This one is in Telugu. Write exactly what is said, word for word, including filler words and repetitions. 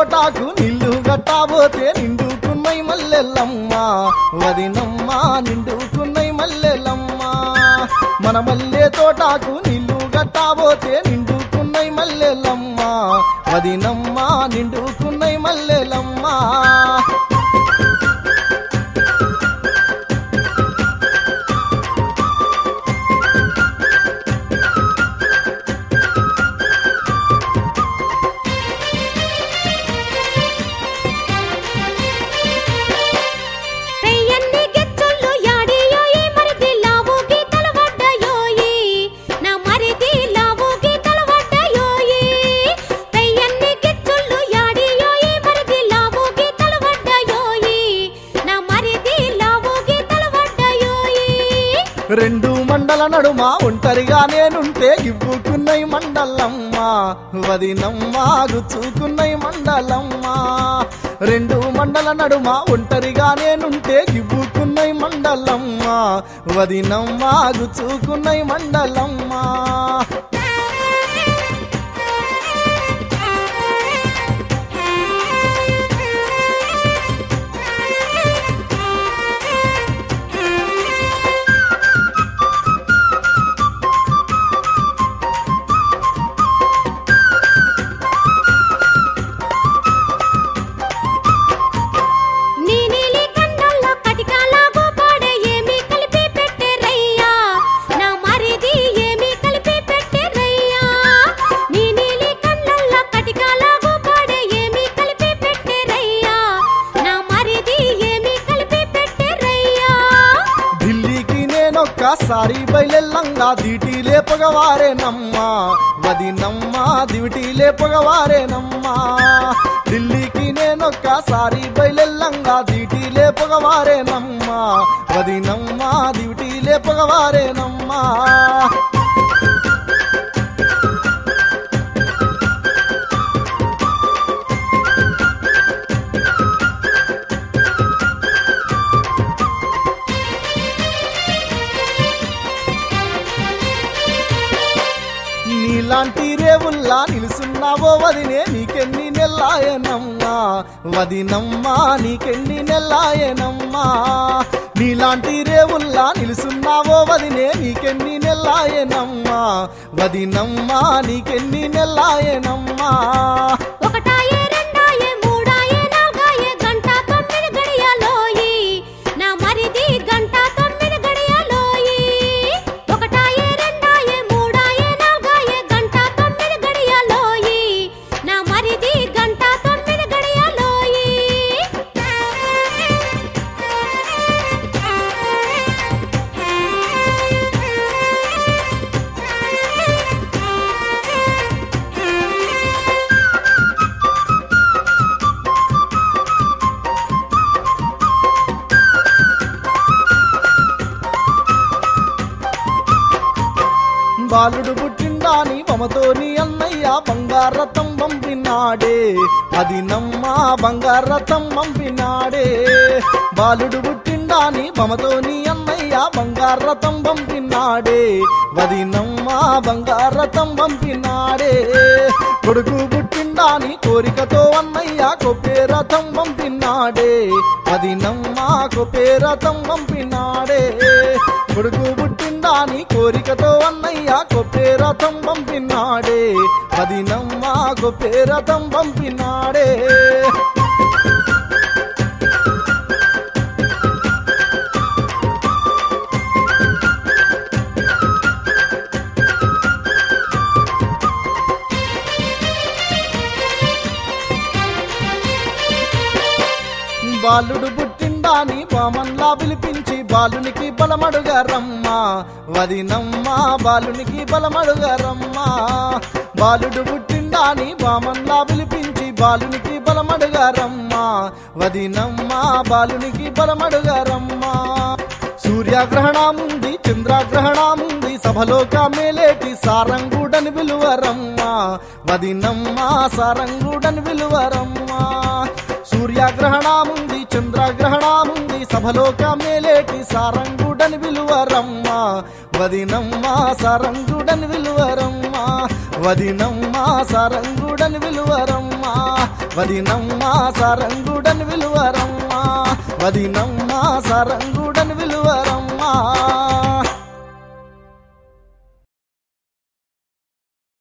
తోటాకు నిల్లు గట్టాబోతే నిండుకున్నై మల్లెల్లమ్మ వదినమ్మ నిండుకున్నై మల్లెలమ్మ మన మల్లె తోటాకు నిల్లు గట్టాబోతే నిండుకున్నై మల్లెలమ్మ వదినమ్మ నిండుకున్నై మల్లెలమ్మ రెండు మండల నడుమ ఒంటరిగా నేనుంటే గివ్వుకున్నై మండలమ్మ వదినమ్మ గుచ్చుకున్నై మండలమ్మ రెండు మండల నడుమ ఒంటరిగా నేనుంటే గివ్వుకున్నై మండలమ్మ వదినమ్మ గుచ్చుకున్నై మండలమ్మ సారీ బయలెల్లంగా దివిటి లేపగవారేనమ్మ వదినమ్మ దివిటి లేపగవారేనమ్మ ఢిల్లీకి నేనొక్కసారి బయలెల్లంగా దివిటి లేపగవారేనమ్మ వదినమ్మ దివిటి లేపగవారేనమ్మ నీలాంటి రేవుల్లా నిలుసున్నావో వదినే నీకెన్ని నెల్లాయనమ్మా వదినమ్మా నీకెన్ని నెల్లాయనమ్మా నీలాంటి రేవుల్లా నిలుసున్నావో వదినే నీకెన్ని నెల్లాయనమ్మా వదినమ్మా నీకెన్ని నెల్లాయనమ్మా బాలుడు పుట్టిండాని మమతోని అన్నయ్య బంగారతం పంపినాడే వదినమ్మ బంగారతం పంపినాడే బాలుడు పుట్టిండాని మమతోని అన్నయ్య బంగారతం పంపినాడే వదినమ్మ బంగారతం పంపినాడే కొడుకు పుట్టిండాని కోరికతో అన్నయ్య కొప్పేరథం పంపినాడే వదినమ్మ కొప్పేరథం పంపినాడే కొడుకు పుట్టిండాని కోరికతో అన్నయ్య కొప్పేరథం పంపినాడే వదినమ్మ కొప్పేరథం పంపినాడే బాలుడు పుట్టిండాని బామన్లా పిలిపించి బాలునికి బలమడుగరమ్మ వదినమ్మ బాలునికి బలమడుగరమ్మ బాలుడు పుట్టిండాని బామన్లా పిలిపించి బాలునికి బలమడుగరమ్మ వదినమ్మ బాలునికి బలమడుగరమ్మ సూర్యగ్రహణముంది చంద్రగ్రహణముంది సభలోక మేలేటి సారంగుడని విలువరమ్మ వదినమ్మ సారంగుడని విలువరమ్మ సూర్యగ్రహణముంది చంద్రగ్రహణముంది సభలోక మేలేటి సారంగుడని విలువరమ్మ వదినమ్మ సారంగుడని విలువరమ్మ వదినమ్మ సారంగుడని విలువరమ్మ వదినమ్మ సారంగుడని విలువరమ్మ వదినమ్మ సారంగుడని విలువరమ్మ